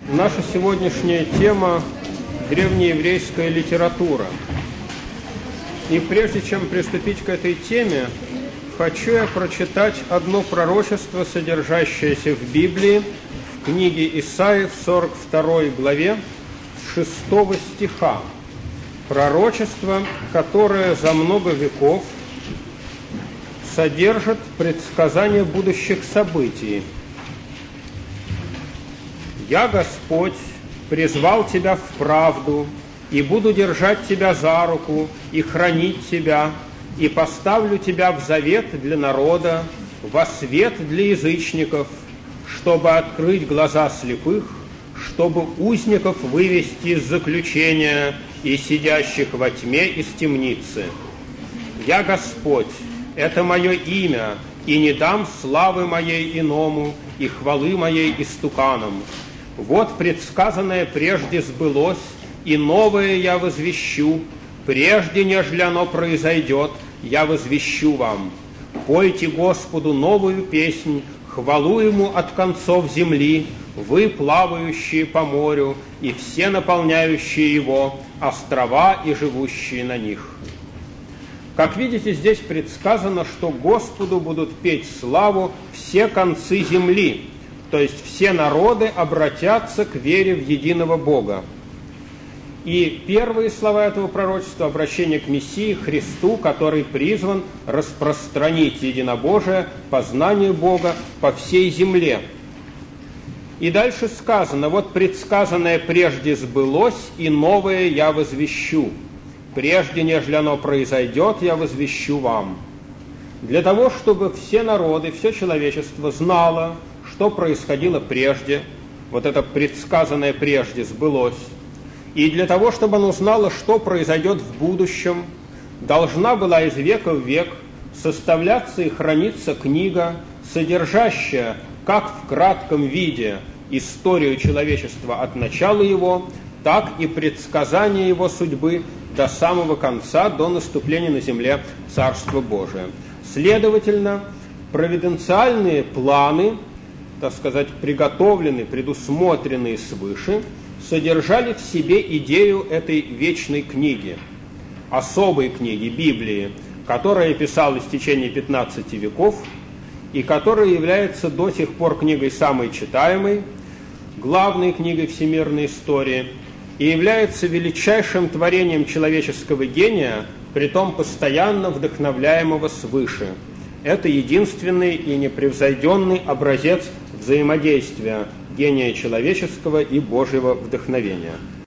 Наша сегодняшняя тема – древнееврейская литература. И прежде чем приступить к этой теме, хочу я прочитать одно пророчество, содержащееся в Библии, в книге Исаии, в 42 главе, с 6 стиха. Пророчество, которое за много веков содержит предсказания будущих событий. «Я, Господь, призвал тебя в правду, и буду держать тебя за руку, и хранить тебя, и поставлю тебя в завет для народа, во свет для язычников, чтобы открыть глаза слепых, чтобы узников вывести из заключения и сидящих во тьме из темницы. Я, Господь, это мое имя, и не дам славы моей иному, и хвалы моей истуканам. Вот предсказанное прежде сбылось, и новое я возвещу, прежде нежели оно произойдет, я возвещу вам. Пойте Господу новую песнь, хвалу Ему от концов земли, вы, плавающие по морю, и все наполняющие его, острова и живущие на них». Как видите, здесь предсказано, что Господу будут петь славу все концы земли, то есть все народы обратятся к вере в единого Бога. И первые слова этого пророчества – обращение к Мессии, Христу, который призван распространить единобожие, познание Бога по всей земле. И дальше сказано: «Вот предсказанное прежде сбылось, и новое я возвещу. Прежде, нежели оно произойдет, я возвещу вам». Для того, чтобы все народы, все человечество знало, что происходило прежде, вот это предсказанное прежде сбылось, и для того, чтобы оно знало, что произойдет в будущем, должна была из века в век составляться и храниться книга, содержащая, как в кратком виде, историю человечества от начала его, так и предсказание его судьбы до самого конца, до наступления на земле Царства Божия. Следовательно, провиденциальные планы, так сказать, приготовленные, предусмотренные свыше, содержали в себе идею этой вечной книги, особой книги Библии, которая писалась в течение 15 веков и которая является до сих пор книгой самой читаемой, главной книгой всемирной истории, и является величайшим творением человеческого гения, притом постоянно вдохновляемого свыше. Это единственный и непревзойденный образец взаимодействия гения человеческого и Божьего вдохновения.